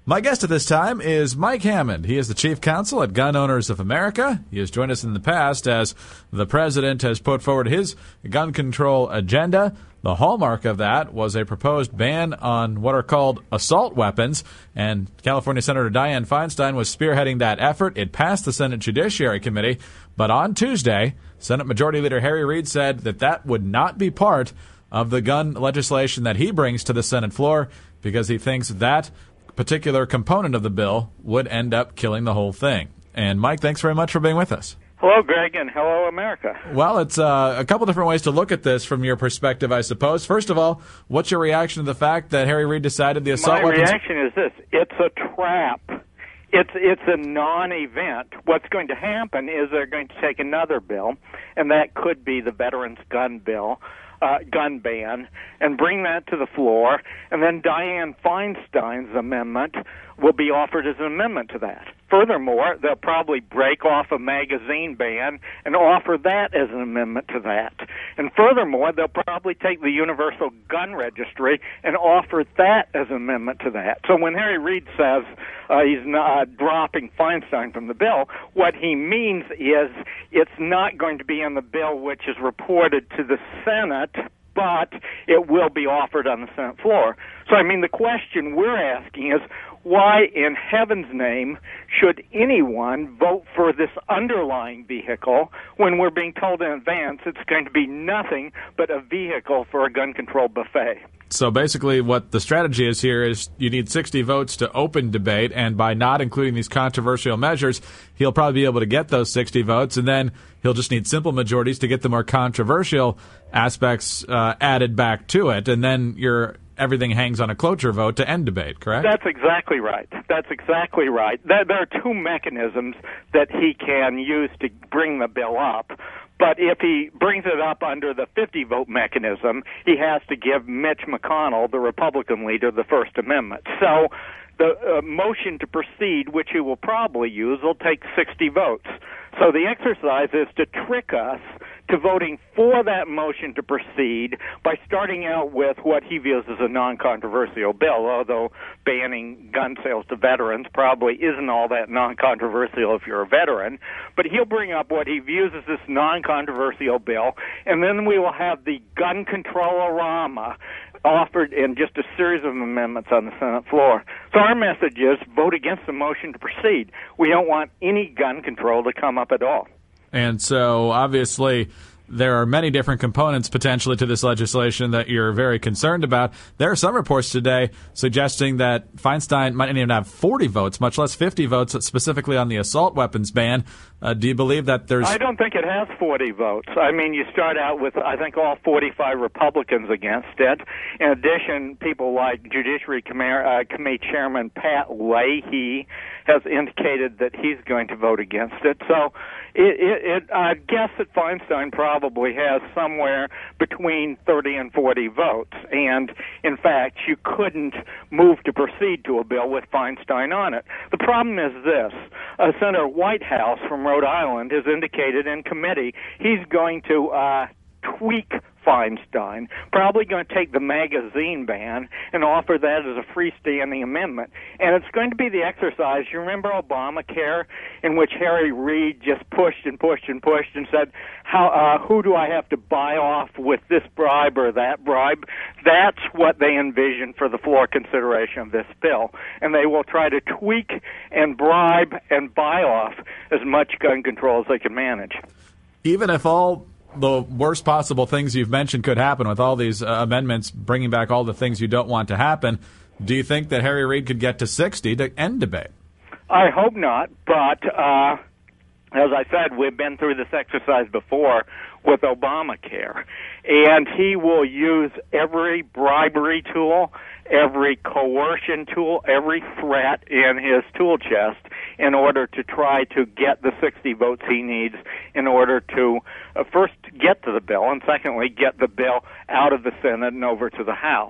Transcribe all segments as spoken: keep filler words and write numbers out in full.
My guest at this time is Mike Hammond. He is the chief counsel at Gun Owners of America. He has joined us in the past as the president has put forward his gun control agenda. The hallmark of that was a proposed ban on what are called assault weapons, and California Senator Dianne Feinstein was spearheading that effort. It passed the Senate Judiciary Committee, but on Tuesday, Senate Majority Leader Harry Reid said that that would not be part of the gun legislation that he brings to the Senate floor because he thinks that particular component of the bill would end up killing the whole thing. And Mike, thanks very much for being with us. Hello, Greg, and hello, America. Well, it's uh, a couple different ways to look at this from your perspective, I suppose. First of all, what's your reaction to the fact that Harry Reid decided the assault My weapons... reaction is this. It's a trap. It's it's a non-event. What's going to happen is they're going to take another bill, and that could be the Veterans Gun Bill, uh, gun ban, and bring that to the floor, and then Dianne Feinstein's amendment will be offered as an amendment to that. Furthermore, they'll probably break off a magazine ban and offer that as an amendment to that. And furthermore, they'll probably take the Universal Gun Registry and offer that as an amendment to that. So when Harry Reid says uh, he's not uh, dropping Feinstein from the bill, what he means is it's not going to be in the bill which is reported to the Senate, but it will be offered on the Senate floor. So, I mean, the question we're asking is, why in heaven's name should anyone vote for this underlying vehicle when we're being told in advance it's going to be nothing but a vehicle for a gun control buffet? So basically what the strategy is here is you need sixty votes to open debate, and by not including these controversial measures, he'll probably be able to get those sixty votes, and then he'll just need simple majorities to get the more controversial aspects uh, added back to it, and then you're everything hangs on a cloture vote to end debate, correct? That's exactly right. That's exactly right. There, there are two mechanisms that he can use to bring the bill up. But if he brings it up under the fifty-vote mechanism, he has to give Mitch McConnell, the Republican leader, the First Amendment. So the uh, motion to proceed, which he will probably use, will take sixty votes. So the exercise is to trick us to voting for that motion to proceed by starting out with what he views as a non-controversial bill, although banning gun sales to veterans probably isn't all that non-controversial if you're a veteran. But he'll bring up what he views as this non-controversial bill, and then we will have the gun control-orama offered in just a series of amendments on the Senate floor. So our message is vote against the motion to proceed. We don't want any gun control to come up at all. And so, obviously, there are many different components potentially to this legislation that you're very concerned about. There are some reports today suggesting that Feinstein might not even have forty votes, much less fifty votes, specifically on the assault weapons ban. Uh, do you believe that there's... I don't think it has forty votes. I mean, you start out with, I think, all forty-five Republicans against it. In addition, people like Judiciary Committee Chairman Pat Leahy has indicated that he's going to vote against it. So it, it, it, I guess that Feinstein probably has somewhere between thirty and forty votes. And, in fact, you couldn't move to proceed to a bill with Feinstein on it. The problem is this. Uh, Senator Whitehouse from Rhode Island has indicated in committee he's going to uh, tweak Feinstein, probably going to take the magazine ban and offer that as a freestanding amendment. And it's going to be the exercise. You remember Obamacare, in which Harry Reid just pushed and pushed and pushed and said, "How? Uh, who do I have to buy off with this bribe or that bribe?" That's what they envision for the floor consideration of this bill. And they will try to tweak and bribe and buy off as much gun control as they can manage. Even if all the worst possible things you've mentioned could happen with all these uh, amendments bringing back all the things you don't want to happen, do you think that Harry Reid could get to sixty to end debate? I hope not, but uh, as I said, we've been through this exercise before with Obamacare, and he will use every bribery tool, every coercion tool, every threat in his tool chest in order to try to get the sixty votes he needs in order to uh, first get to the bill, and secondly, get the bill out of the Senate and over to the House.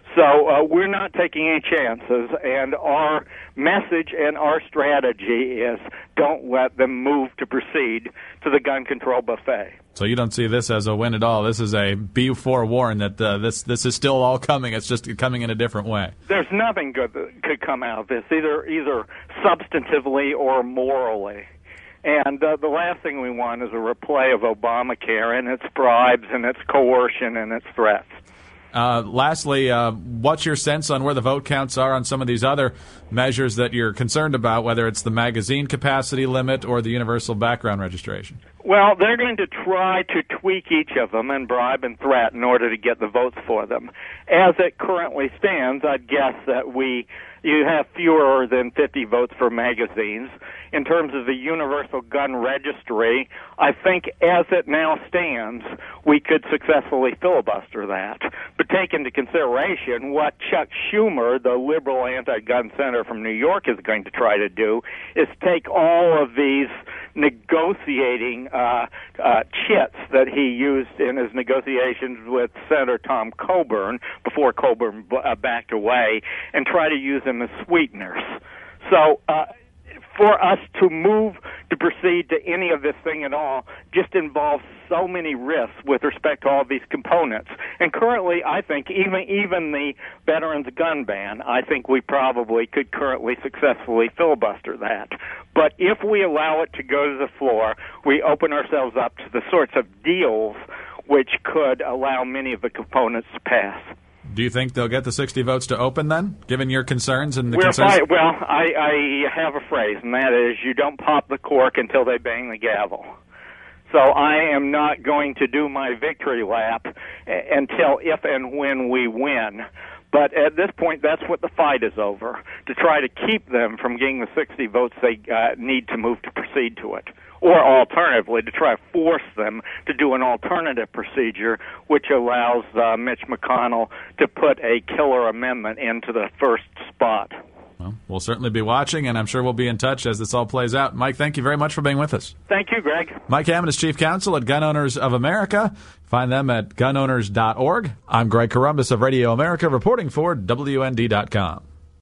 So uh, we're not taking any chances, and our message and our strategy is don't let them move to proceed to the gun control buffet. So you don't see this as a win at all. This is a be forewarned that uh, this this is still all coming. It's just coming in a different way. There's nothing good that could come out of this, either either substantively or morally. And uh, the last thing we want is a replay of Obamacare and its bribes and its coercion and its threats. Uh, lastly, uh, what's your sense on where the vote counts are on some of these other measures that you're concerned about, whether it's the magazine capacity limit or the universal background registration? Well, they're going to try to tweak each of them and bribe and threat in order to get the votes for them. As it currently stands, I'd guess that we you have fewer than fifty votes for magazines. In terms of the universal gun registry, I think as it now stands, we could successfully filibuster that. But take into consideration what Chuck Schumer, the liberal anti-gun senator from New York, is going to try to do, is take all of these negotiating uh, uh, chits that he used in his negotiations with Senator Tom Coburn before Coburn uh, backed away and try to use them as sweeteners. So uh, for us to move to proceed to any of this thing at all just involves so many risks with respect to all these components. And currently, I think even even the veterans gun ban, I think we probably could currently successfully filibuster that. But if we allow it to go to the floor, we open ourselves up to the sorts of deals which could allow many of the components to pass. Do you think they'll get the sixty votes to open then, given your concerns and the We're concerns? Fight, well, I, I have a phrase, and that is you don't pop the cork until they bang the gavel. So I am not going to do my victory lap until if and when we win. But at this point, that's what the fight is over, to try to keep them from getting the sixty votes they uh, need to move to proceed to it. Or alternatively, to try to force them to do an alternative procedure which allows uh, Mitch McConnell to put a killer amendment into the first spot. Well, we'll certainly be watching, and I'm sure we'll be in touch as this all plays out. Mike, thank you very much for being with us. Thank you, Greg. Mike Hammond is Chief Counsel at Gun Owners of America. Find them at gun owners dot org. I'm Greg Corombos of Radio America, reporting for W N D dot com.